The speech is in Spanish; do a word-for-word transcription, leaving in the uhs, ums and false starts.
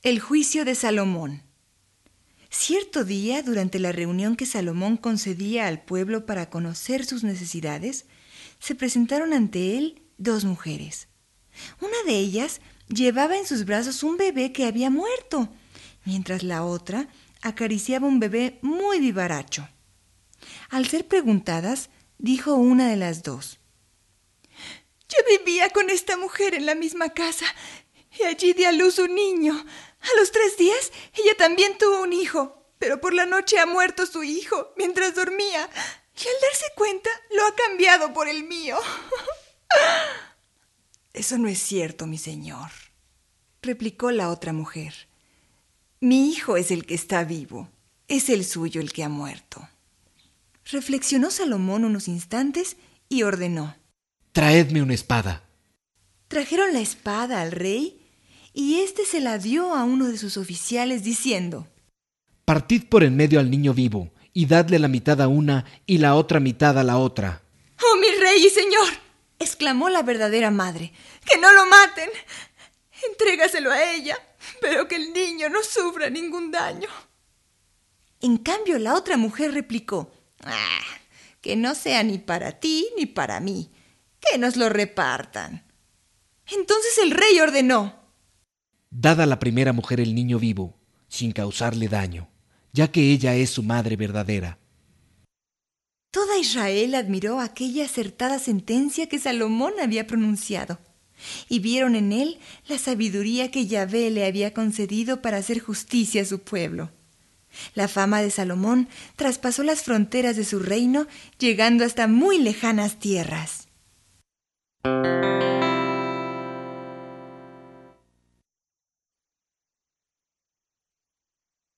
El juicio de Salomón. Cierto día, durante la reunión que Salomón concedía al pueblo para conocer sus necesidades, se presentaron ante él dos mujeres. Una de ellas llevaba en sus brazos un bebé que había muerto, mientras la otra acariciaba un bebé muy vivaracho. Al ser preguntadas, dijo una de las dos: «Yo vivía con esta mujer en la misma casa y allí di a luz un niño. A los tres días ella también tuvo un hijo, pero por la noche ha muerto su hijo mientras dormía y al darse cuenta lo ha cambiado por el mío». «Eso no es cierto, mi señor», replicó la otra mujer. «Mi hijo es el que está vivo, es el suyo el que ha muerto». Reflexionó Salomón unos instantes y ordenó: «Traedme una espada». Trajeron la espada al rey y éste se la dio a uno de sus oficiales diciendo: «Partid por en medio al niño vivo y dadle la mitad a una y la otra mitad a la otra». «¡Oh, mi rey y señor!», exclamó la verdadera madre, «que no lo maten. Entrégaselo a ella, pero que el niño no sufra ningún daño». En cambio, la otra mujer replicó: «Ah, que no sea ni para ti ni para mí, que nos lo repartan». Entonces el rey ordenó: «Dad a la primera mujer el niño vivo, sin causarle daño, ya que ella es su madre verdadera». Toda Israel admiró aquella acertada sentencia que Salomón había pronunciado, y vieron en él la sabiduría que Yahvé le había concedido para hacer justicia a su pueblo. La fama de Salomón traspasó las fronteras de su reino, llegando hasta muy lejanas tierras.